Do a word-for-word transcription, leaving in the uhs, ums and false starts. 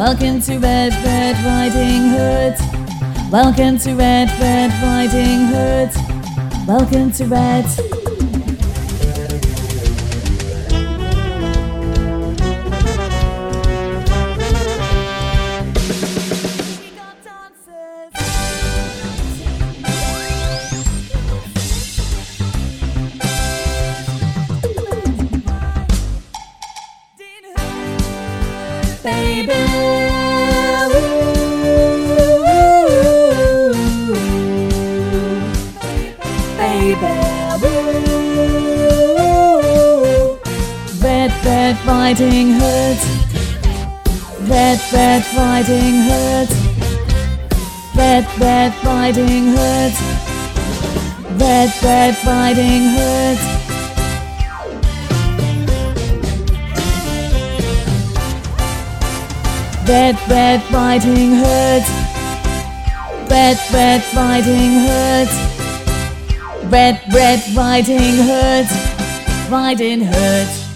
Welcome to Red Red Riding Hood. Welcome to Red Red Riding Hood. Welcome to Red. Baby, baby, Red Red Riding Hood. Red Red Riding Hood. Red Red Riding Hood. Red Red Riding Hood. Red Red Riding Hood. Red Red Riding Hood. Red Red Riding Hood. Riding Hood.